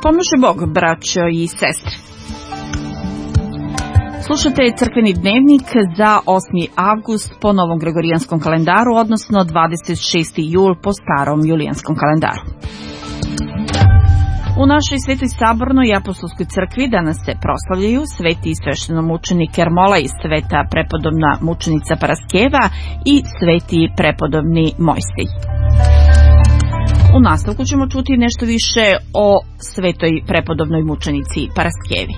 Pomože Bog, braćo i sestre. Slušate crkveni dnevnik za 8. avgust po novom gregorijanskom kalendaru, odnosno 26. jul po starom julijanskom kalendaru. U našoj svetoj sabornoj i apostolskoj crkvi danas se proslavljaju sveti sveštenomučenik Ermolaj, sveta prepodobna mučenica Paraskeva i sveti prepodobni Mojsij. U nastavku ćemo čuti nešto više o svetoj prepodobnoj mučenici Paraskevi.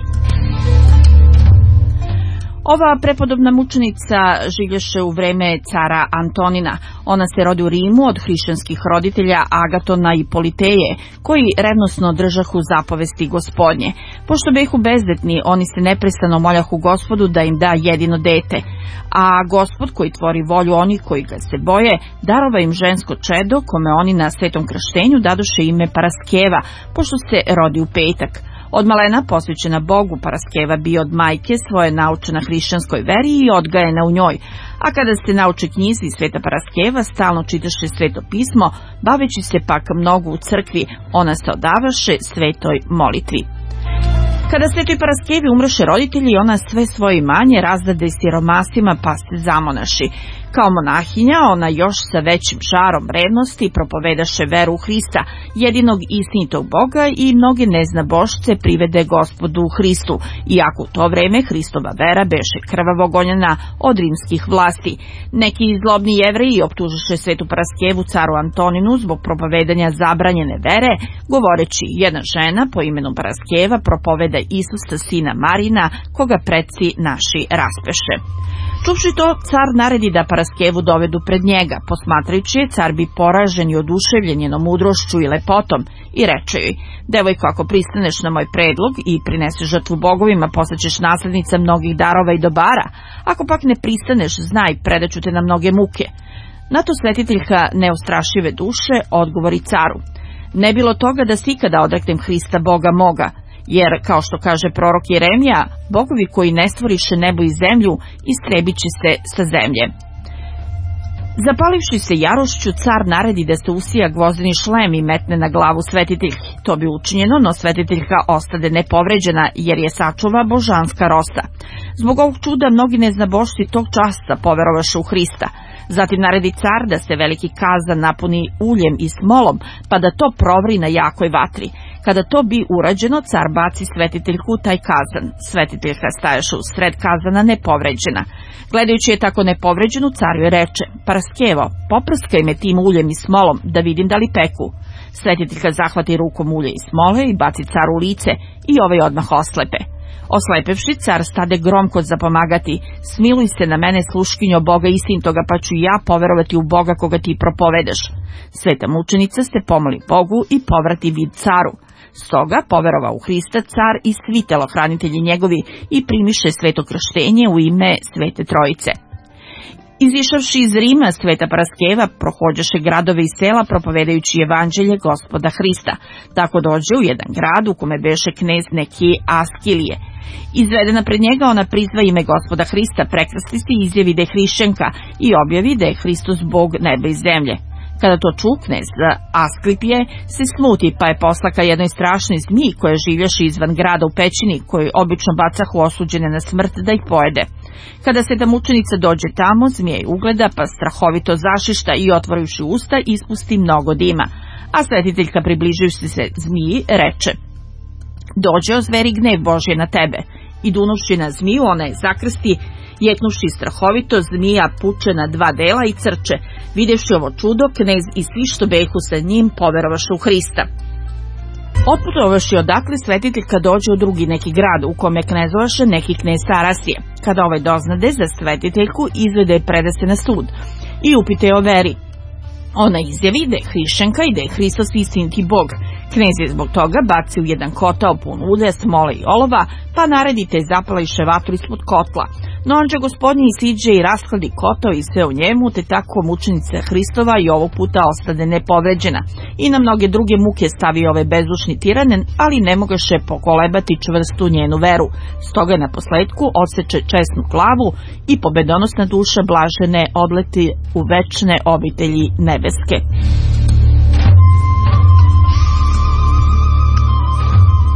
Ova prepodobna mučenica življeše u vreme cara Antonina. Ona se rodi u Rimu od hrišćanskih roditelja Agatona i Politeje, koji revnosno držahu zapovesti Gospodnje. Pošto behu bezdetni, oni se neprestano moljahu Gospodu da im da jedino dete. A Gospod, koji tvori volju onih koji ga se boje, darova im žensko čedo, kome oni na svetom krštenju dadoše ime Paraskeva, pošto se rodi u petak. Od malena posvećena Bogu, Paraskeva bi od majke svoje naučena hrišćanskoj veri i odgajena u njoj, a kada se nauče knjizi sveta Paraskeva, stalno čitaše sveto pismo, baveći se pak mnogo u crkvi, ona se odavaše svetoj molitvi. Kada svetoj Paraskevi umreše roditelji, ona sve svoje imanje razdade siromasima pa se zamonaši. Kao monahinja, ona još sa većim žarom revnosti propovedaše veru u Hrista, jedinog istinitog Boga, i mnoge neznabošce privede Gospodu Hristu, iako u to vreme Hristova vera beše krvavo gonjena od rimskih vlasti. Neki zlobni Jevreji optužiše svetu Paraskevu caru Antoninu zbog propovedanja zabranjene vere, govoreći: jedna žena po imenu Paraskeva propoveda Isusa sina Marina, koga preci naši raspeše. Čuvši to, car naredi da Paraskevu dovedu pred njega. Posmatrajući je, car bi poražen i oduševljen njenom mudrošću i lepotom, i reče joj: devojko, ako pristaneš na moj predlog i prineseš žrtvu bogovima, postaćeš naslednica mnogih darova i dobara. Ako pak ne pristaneš, znaj, predaću te na mnoge muke. Na to svetiteljka neustrašive duše odgovori caru: ne bilo toga da si ikada odreknem Hrista Boga moga, jer, kao što kaže prorok Jeremija, bogovi koji ne stvoriše nebo i zemlju, istrebit će se sa zemlje. Zapalivši se jarošću, car naredi da se usija gvozdeni šlem i metne na glavu svetiteljki. To bi učinjeno, no svetiteljka ostade nepovređena, jer je sačuva božanska rosa. Zbog ovog čuda mnogi neznabošci tog časa poverovaše u Hrista. Zatim naredi car da se veliki kazan napuni uljem i smolom, pa da to provri na jakoj vatri. Kada to bi urađeno, car baci svetiteljku u taj kazan. Svetiteljka stajaše u sred kazana nepovređena. Gledajući je tako nepovređenu, car joj reče: Paraskevo, poprskaj me tim uljem i smolom, da vidim da li peku. Svetiteljka zahvati rukom ulje i smole i baci caru u lice, i ovaj odmah oslepe. Oslepevši, car stade gromko zapomagati: smiluj se na mene, sluškinjo Boga istinitoga, pa ću ja poverovati u Boga koga ti propovedaš. Sveta mučenica se pomoli Bogu i povrati vid caru. Stoga poverovao u Hrista car i svi telohranitelji njegovi i primiše sveto krštenje u ime Svete Trojice. Izišavši iz Rima, sveta Paraskeva prohođaše gradove i sela propovedajući evanđelje Gospoda Hrista. Tako dođe u jedan grad u kome beše knez neki Askilije. Izvedena pred njega, ona prizva ime Gospoda Hrista, prekrsti se i izjavi da je hrišćanka i objavi da je Hristos Bog neba i zemlje. Kada to ču, knez Asklipije se smuti, pa je poslaka jednoj strašnoj zmiji koja življaše izvan grada u pećini, koji obično bacahu osuđene na smrt da ih pojede. Kada sveta mučenica dođe tamo, zmija je ugleda, pa strahovito zašišta i, otvorivši usta, ispusti mnogo dima. A svetiteljka, približujući se zmiji, reče: dođe o zveri gnev Božje na tebe. I dunuvši na zmiju, ona je zakrsti, jeknuši strahovito, zmija puče na dva dela i crče. Videvši ovo čudo, knez i svi što behu sa njim poverovaše u Hrista. Otputovaši odakle, svetiteljka dođe u drugi neki grad, u kome knezovaše neki knez Tarasije. Kada ovaj doznade za svetiteljku, izvede je preda se na sud i upite je o veri. Ona izjavi da je hrišćanka i da je Hristos istiniti Bog. Knez je zbog toga baci u jedan kotao pun ulja, smole i olova, pa naredite i zapališe vatru ispod kotla. No anđeo Gospodnji siđe i raskladi kotao i sve u njemu, te tako mučenica Hristova i ovog puta ostade nepovređena. I na mnoge druge muke stavi ove bezdušni tiranen, ali ne mogaše pokolebati čvrstu njenu veru. Stoga na posledku odseče česnu glavu i pobedonosna duša blažene odleti u večne obitelji nebeske.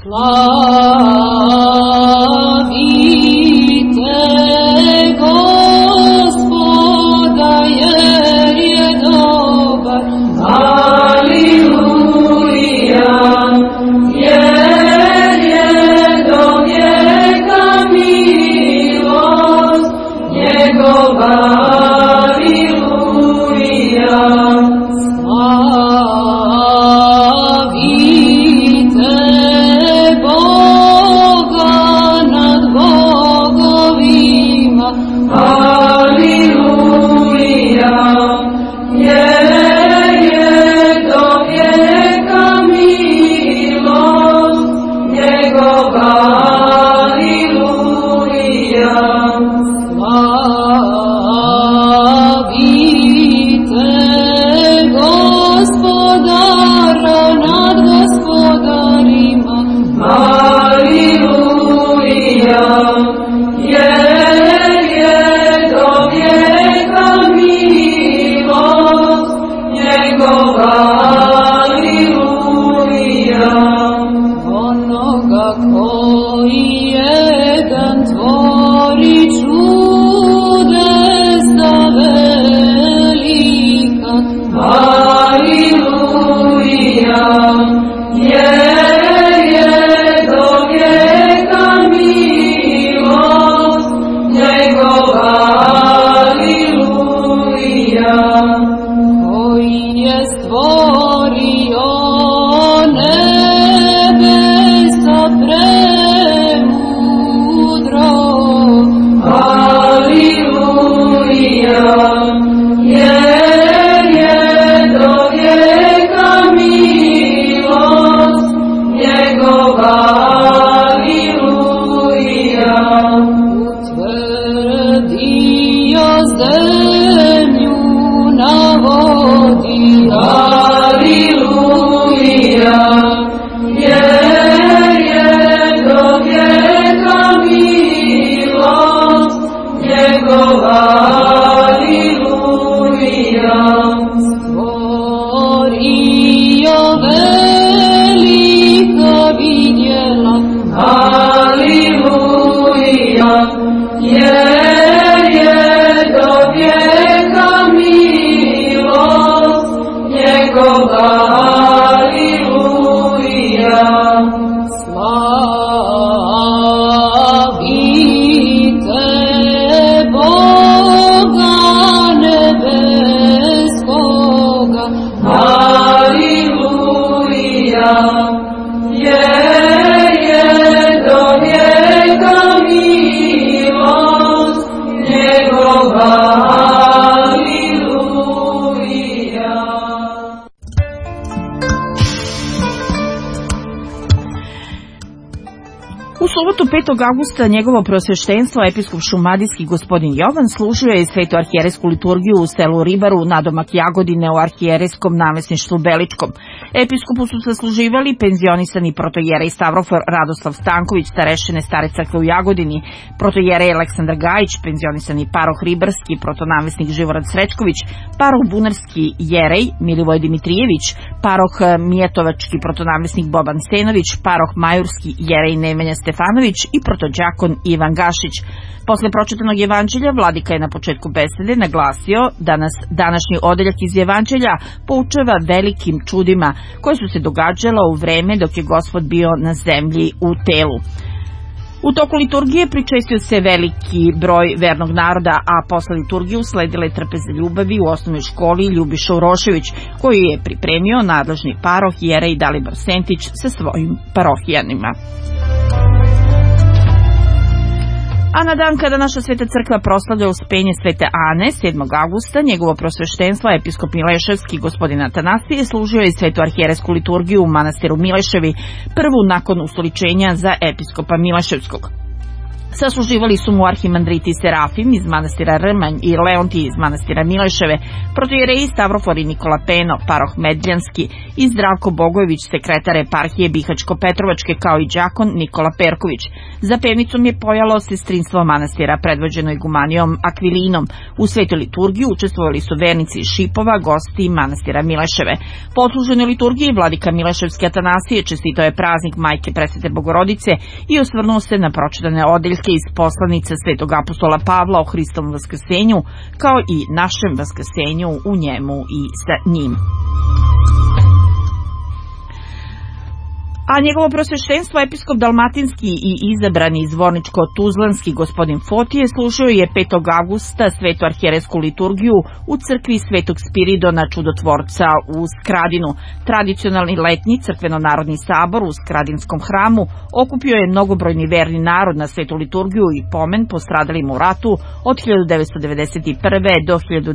U subotu 5. avgusta njegovo preosveštenstvo, episkop šumadijski gospodin Jovan, služio je svetu arhijerejsku liturgiju u selu Ribaru, nadomak Jagodine u arhijerejskom namesništvu Beličkom. Episkopu su sasluživali penzionisani protojerej Stavrofor Radoslav Stanković, starešine Stare crkve u Jagodini, protojerej Aleksandar Gajić, penzionisani paroh Ribarski, protonamesnik Živorad Srećković, paroh Bunarski jerej Milivoj Dimitrijević, paroh Mijetovački protonamesnik Boban Stenović, paroh Majurski jerej Nemanja Stefanović i protođakon Ivan Gašić. Posle pročitanog evanđelja, vladika je na početku besede naglasio da nas današnji odeljak iz evanđelja poučava velikim čudima koje su se događala u vreme dok je Gospod bio na zemlji u telu. U toku liturgije pričestio se veliki broj vernog naroda, a posle liturgije usledila je trpeza ljubavi u osnovnoj školi Ljubiša Urošević, koju je pripremio nadležni paroh jerej Dalibor Sentić sa svojim parohijanima. A na dan kada naša sveta crkva proslavlja uspenje svete Ane, 7. avgusta, njegovo prosveštenstvo, episkop Mileševski gospodin Atanasije, služio je svetu arhijerejsku liturgiju u manastiru Mileševi, prvu nakon ustoličenja za episkopa Mileševskog. Sasluživali su mu arhimandriti Serafim iz manastira Rmanj i Leontij iz manastira Mileševe, protoijereji Stavrofor i Nikola Peno, paroh Medljanski, i Zdravko Bogojević, sekretar eparhije Bihaćko-Petrovačke, kao i đakon Nikola Perković. Za pevnicom je pojalo sestrinstvo manastira predvođeno igumanijom Akvilinom. U svetoj liturgiji učestvovali su vernici iz Šipova, gosti manastira Mileševe. Po odsluženoj liturgiji vladika Mileševski Atanasije čestitao je praznik Majke Presvete Bogorodice i osvrnuo se na pročitane odeljke iz poslanice svetog apostola Pavla o Hristovom vaskrsenju, kao i našem vaskrsenju u njemu i sa njim. A njegovo prosveštenstvo episkop dalmatinski i izabrani zvorničko-tuzlanski gospodin Fotije služio je 5. avgusta svetu arhijerejsku liturgiju u crkvi Svetog Spiridona Čudotvorca u Skradinu. Tradicionalni letnji crkveno-narodni sabor u Skradinskom hramu okupio je mnogobrojni verni narod na svetu liturgiju i pomen postradalima u ratu od 1991. do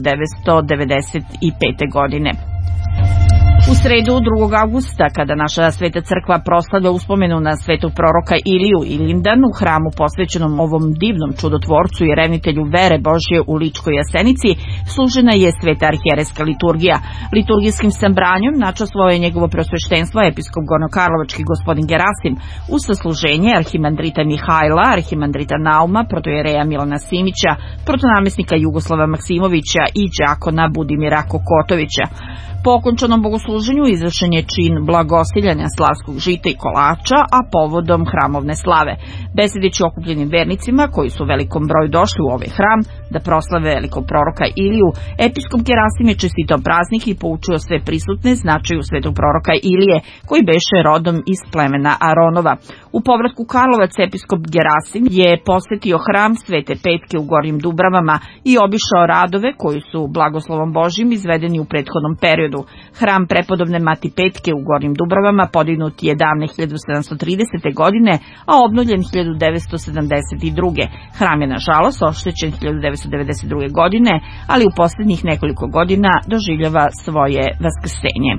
1995. godine. U sredu 2. avgusta, kada naša sveta crkva proslavlja uspomenu na svetog proroka Iliju Ilindan u hramu posvećenom ovom divnom čudotvorcu i revnitelju vere Božje u Ličkoj Jasenici, služena je sveta arhijerejska liturgija. Liturgijskim sabranjem načastvovao je njegovo prosveštenstvo episkop Gornjokarlovački gospodin Gerasim uz sasluženje arhimandrita Mihajla, arhimandrita Nauma, protoijereja Milana Simića, protonamjesnika Jugoslava Maksimovića i đakona Budimira Kokotovića. Po okončanom bogosluženju izvršen je čin blagosiljanja slavskog žita i kolača, a povodom hramovne slave. Besedeći okupljenim vernicima, koji su u velikom broju došli u ovaj hram da proslave velikog proroka Iliju, episkop Gerasim je čestitao praznik i poučio sve prisutne značaju svetog proroka Ilije, koji beše rodom iz plemena Aronova. U povratku Karlovac episkop Gerasim je posvetio hram Svete Petke u Gornjim Dubravama i obišao radove koji su blagoslovom Božjim izvedeni u prethodnom periodu. Hram prepodobne Mati Petke u Gornjim Dubravama podignut je davne 1730. godine, a obnovljen 1972. Hram je nažalost oštećen 1992. godine, ali u posljednjih nekoliko godina doživljava svoje vaskrsenje.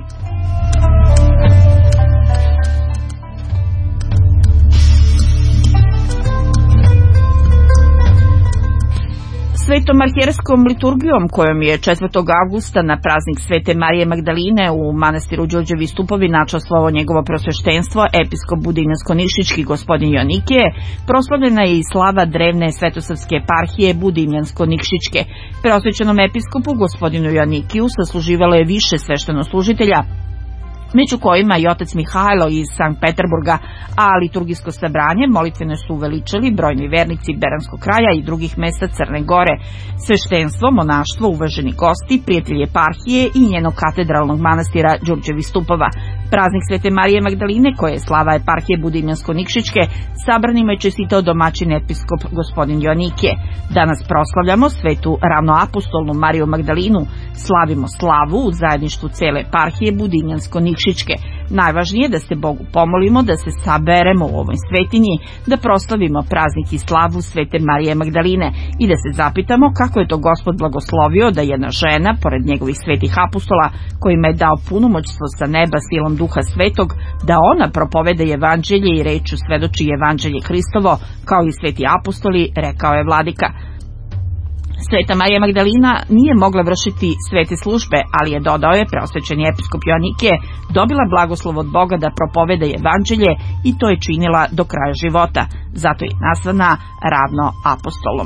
Svetom arhijerejskom liturgijom, kojom je 4. avgusta na praznik Svete Marije Magdaline u manastiru Đurđevi Stupovi načastvovao njegovo prosveštenstvo episkop Budimljansko-Nišički gospodin Joanikije, proslavljena je i slava drevne svetosavske eparhije Budimljansko-Nikšićke. Preosvećenom episkopu gospodinu Joanikiju sasluživalo je više sveštenoslужitelja, među kojima i otac Mihajlo iz Sankt Peterburga, a liturgijsko sabranje molitvene su uveličali brojni vernici Beranskog kraja i drugih mesta Crne Gore. Sveštenstvo, monaštvo, uvaženi gosti, prijatelji eparhije i njenog katedralnog manastira Đurđevi Stupova. Praznik Svete Marije Magdaline, koje je slava eparhije Budimljansko-Nikšićke, sabranima je čestitao domaćin episkop gospodin Joanikije. Danas proslavljamo svetu ravnoapostolnu Mariju Magdalinu, slavimo slavu u zajedništvu cele eparhije Budimljansko-Nikšićke. Najvažnije je da se Bogu pomolimo, da se saberemo u ovoj svetinji, da proslavimo praznik i slavu Svete Marije Magdaline i da se zapitamo kako je to Gospod blagoslovio da jedna žena, pored njegovih svetih apostola, kojima je dao punomoćstvo sa neba silom Duha Svetog, da ona propovede evanđelje i rečju svedoči evanđelje Hristovo, kao i sveti apostoli, rekao je vladika. Sveta Marija Magdalina nije mogla vršiti svete službe, ali je, dodao je preosvećeni episkop Joanikije, dobila blagoslov od Boga da propoveda evanđelje i to je činila do kraja života. Zato je nazvana ravno apostolom.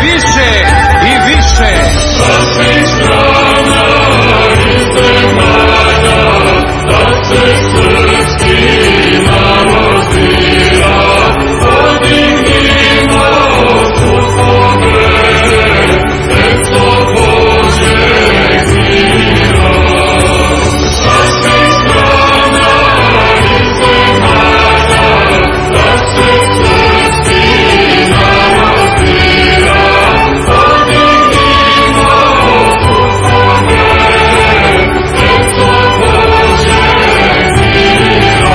više i više. Sa svih strana i zemalja, da se srpski narod bira, podignimo sudstvo vere, sredstvo Božeg mira. Sa svih strana i zemalja, da se srpski narod bira, podignimo sudstvo vere, sredstvo Božeg mira.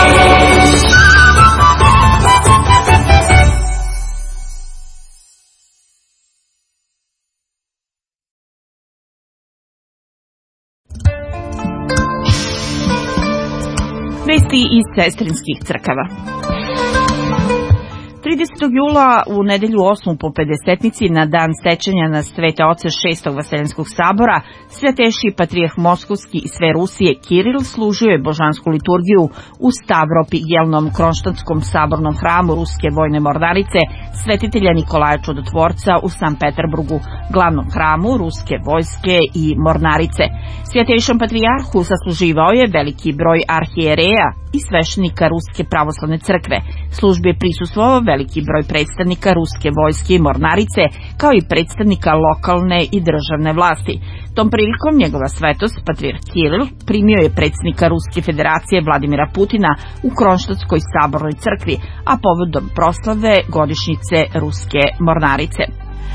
Vesti iz sestrinskih crkava. 30. jula u nedelju 8. po pedesetnici na dan sečenja na Svete oce 6. Vaseljenskog sabora, Svetejši patrijah Moskovski i sve Rusije Kiril služio je božansku liturgiju u Stavropigelnom Kronštantskom sabornom hramu Ruske vojne mornarice svetitelja Nikolaja Čudotvorca u Sankt Peterburgu, glavnom hramu Ruske vojske i mornarice. Svetejšom patrijarhu sasluživao je veliki broj arhijereja i sveštenika Ruske pravoslavne crkve. Službi je prisustvovao veliki broj predstavnika Ruske vojske i mornarice, kao i predstavnika lokalne i državne vlasti. Tom prilikom njegova svetost, patrijarh Kiril, primio je predsjednika Ruske federacije Vladimira Putina u Kronštatskoj sabornoj crkvi, a povodom proslave godišnjice Ruske mornarice.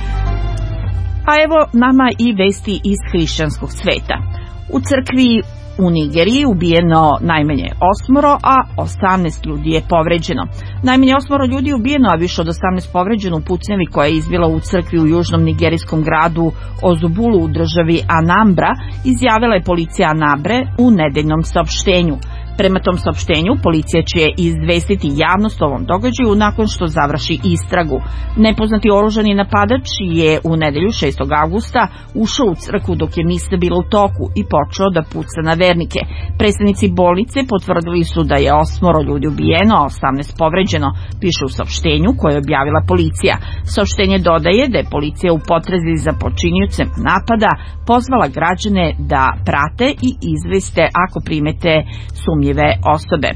A evo nama i vesti iz hrišćanskog sveta. U crkvi u Nigeriji ubijeno najmanje 8, a 18 ljudi je povređeno. Najmanje 8 ljudi je ubijeno, a više od 18 povređeno u pucnjavi koja je izbila u crkvi u južnom nigerijskom gradu Ozubulu u državi Anambra, izjavila je policija Anambre u nedeljnom saopštenju. Prema tom saopštenju, policija će izvestiti javnost o ovom događaju nakon što završi istragu. Nepoznati oružani napadač je u nedelju 6. avgusta ušao u crkvu dok je misa bila u toku i počeo da puca na vernike. Predstavnici bolnice potvrdili su da je 8 ljudi ubijeno, a 18 povređeno, piše u saopštenju koje je objavila policija. Saopštenje dodaje da je policija u potrazi za počiniocem napada pozvala građane da prate i izveste ako primete sumnjive osobe.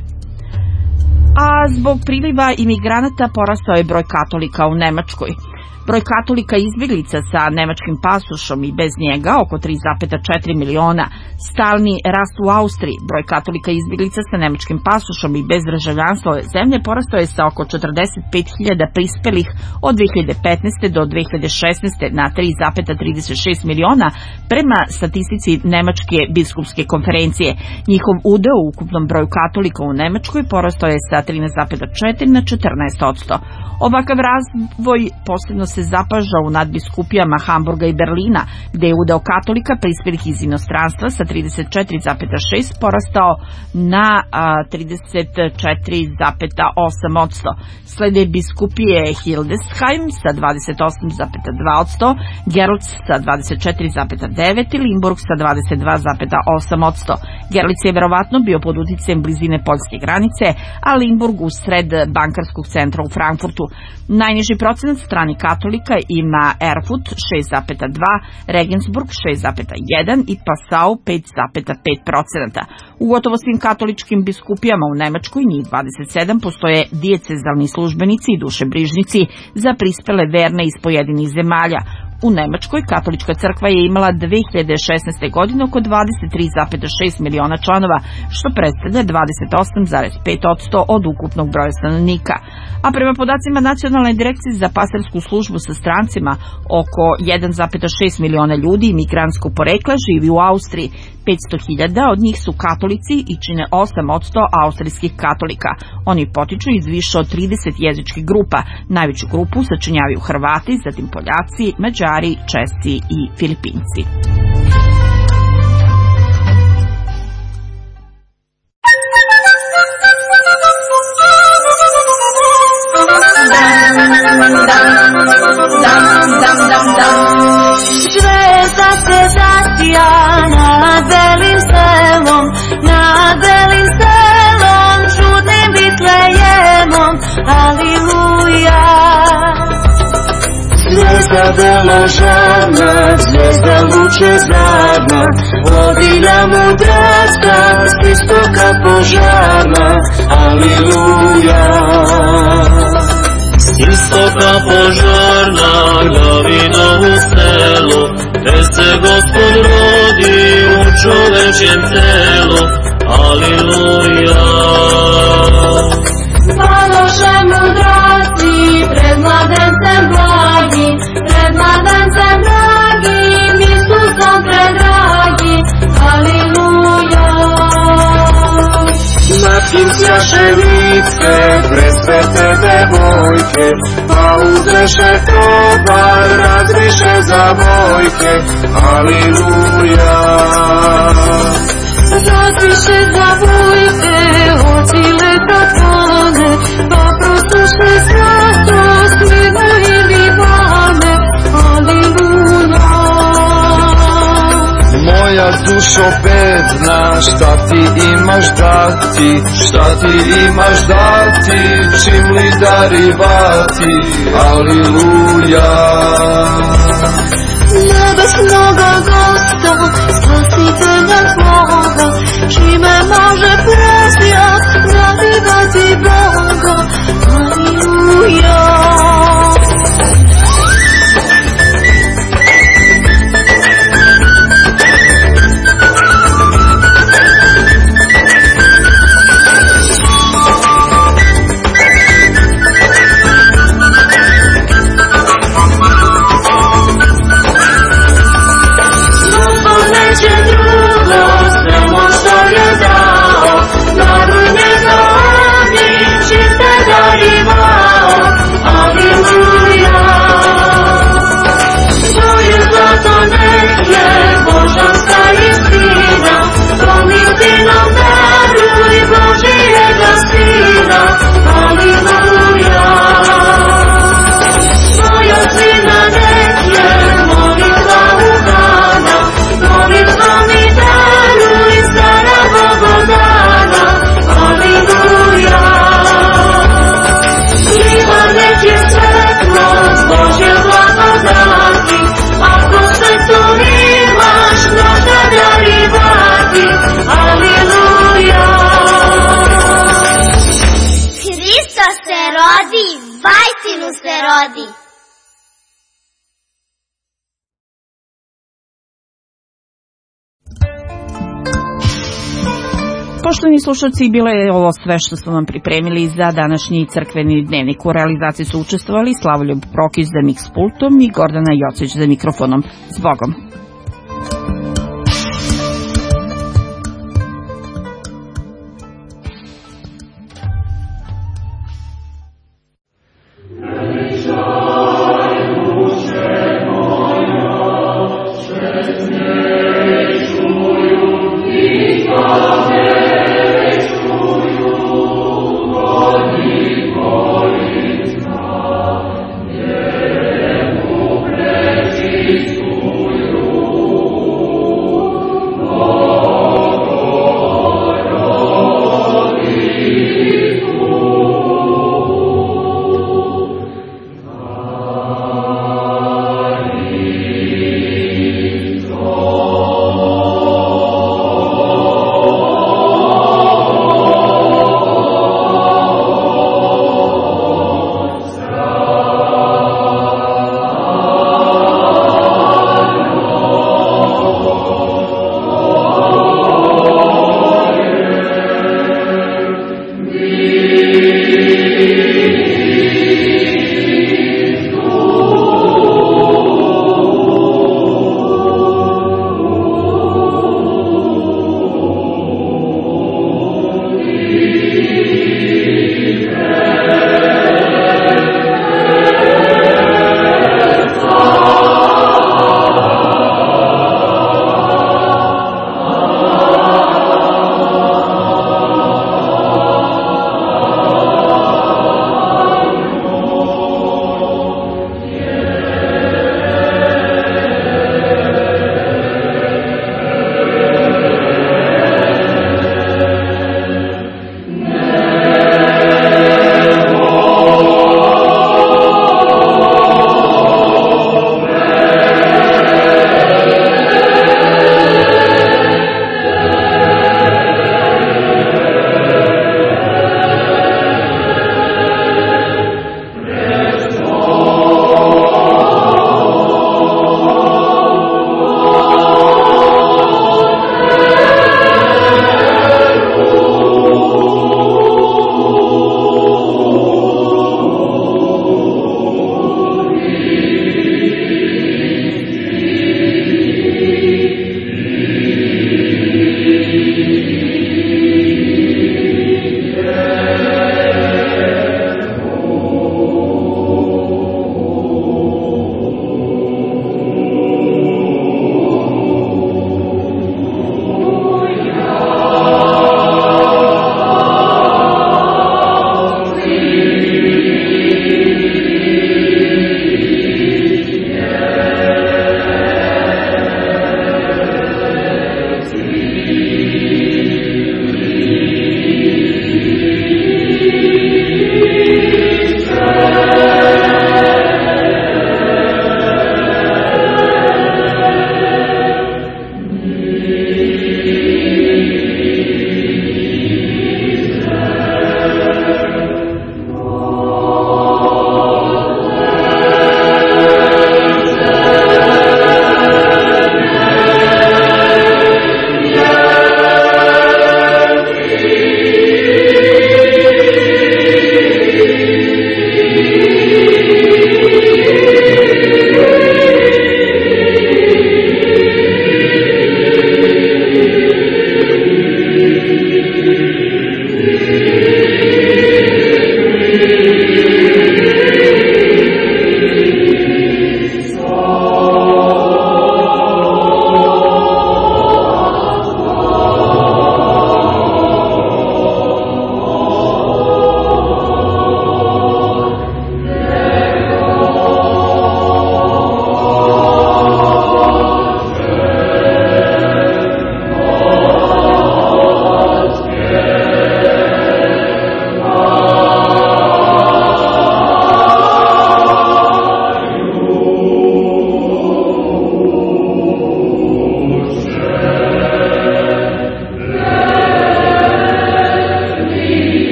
A zbog priliva imigranata porastao je broj katolika u Nemačkoj. Broj katolika izbjeglica sa nemačkim pasošom i bez njega, oko 3,4 miliona. Stalni rast u Austriji. Broj katolika izbjeglica sa nemačkim pasošom i bez državljanstva ove zemlje porastao je sa oko 45.000 prispelih od 2015. do 2016. na 3,36 miliona prema statistici Nemačke biskupske konferencije. Njihov udeo u ukupnom broju katolika u Nemačkoj porastao je sa 13,4 na 14%. Ovakav razvoj posebno se zapaža u nadbiskupijama Hamburga i Berlina, gde je udeo katolika prispelih iz inostranstva sa 34,6 porastao na 34,8%. Slede biskupije Hildesheim sa 28,2%, Gerlitz sa 24,9% i Limburg sa 22,8%. Gerlitz je verovatno bio pod uticajem blizine poljske granice, a Limburg u sred bankarskog centra u Frankfurtu. Najniži procenat strani katolika ima Erfurt 6,2%, Regensburg 6,1% i Passau 5,5%. U gotovo svim katoličkim biskupijama u Nemačkoj, njih 27, postoje dijecezalni službenici i dušebrižnici za prispele verne iz pojedinih zemalja. U Nemačkoj katolička crkva je imala 2016. godine oko 23,6 miliona članova, što predstavlja 28,5% od ukupnog broja stanovnika. A prema podacima Nacionalne direkcije za pastorsku službu sa strancima, oko 1,6 miliona ljudi imigrantskog porekla živi u Austriji. 500.000 od njih su katolici i čine 8% austrijskih katolika. Oni potiču iz više od 30 jezičkih grupa. Najveću grupu sačinjavaju Hrvati, zatim Poljaci, Mađari, Česi i Filipinci. Zvezda se zasija nad belim selom, čudnim Bitlejemom, aliluja. Zvezda Majka beložarna, zvijezda lučezarna, vodilja mudraca, s istoka požarna, aliluja. S istoka požarna, Glavinovu selo, gde se Gospod rodi u čovečjem telu, aliluja. Paloše mudraci, pred mladencem blagim, pred mladencem dragim, Isusom predragi, aliluja. Nad kim sjaše lice, presvete devojke, pa uzreše tovar, razviše zavojke, aliluja. Razviše zavojke, oči leta tvane, pa prosuše svatost, ili vane, aliluja. Moja dušo bedna, šta ti imaš dati, šta ti imaš dati, čim li darivati, aliluja. Nebesnoga gosta, spasitelja svoga, čime može presjat, darivati Boga, aliluja. Poštovani slušalci, bilo je ovo sve što smo vam pripremili za današnji crkveni dnevnik. U realizaciji su učestvovali Slavoljub Prokić za miks pultom i Gordana Jocić za mikrofonom. S Bogom!